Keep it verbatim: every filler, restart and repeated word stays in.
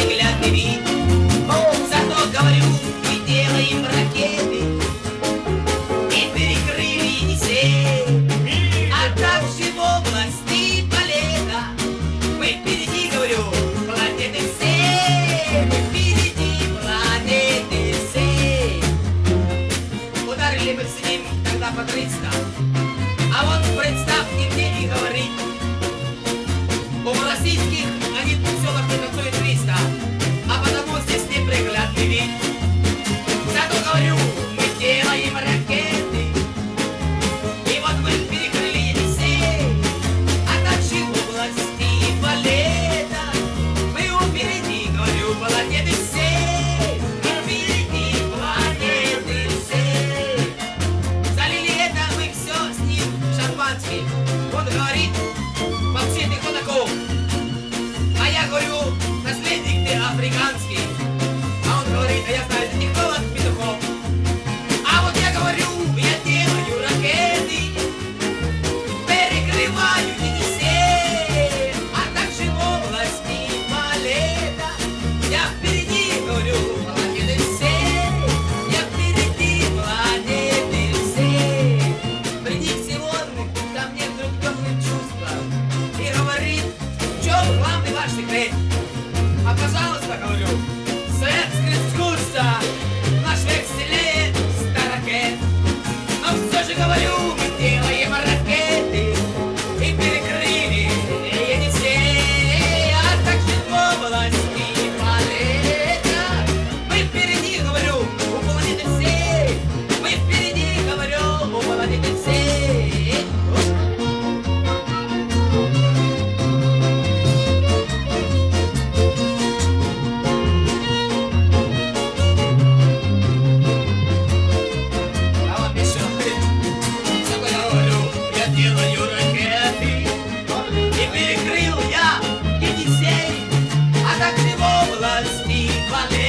неприглядный вид. Зато, говорю, мы делаем ракеты и перекрыли Енисей. А также в области полета мы впереди, говорю, планеты всей. Мы впереди планеты всей. Ударили бы с ним тогда по триста. А вот представьте мне и говорить. У российских они все как-то танцуют триста, а потому здесь неприглядный вид. Зато, говорю, мы делаем ракеты, и вот мы перекрыли Енисей. А также в области полета мы впереди, говорю, планеты всей. Мы впереди планеты всей. Залили это мы все с ним шампанским. Он говорит, подсветы ходаков. А я говорю, наследник ты африканский. А он говорит, а я знаю, это технолог петухов. А вот я говорю, я делаю ракеты, перекрываю Енисей. А также в области полета я впереди, говорю, планеты всей. Я впереди планеты всей. Среди всего ко мне вдруг теплым чувством и говорит, в чем главный ваш секрет? А пожалуйста, говорю, советское искусство, наш век сильнее ста ракет. Но все же, говорю, мы делаем ракеты и перекрыли Енисей. А также в области полета мы впереди, говорю, у планеты всей. Мы впереди, говорю, у планеты всей. А вот еще такой говорю, я делаю ракеты и перекрыл я Енисей. А также в области полета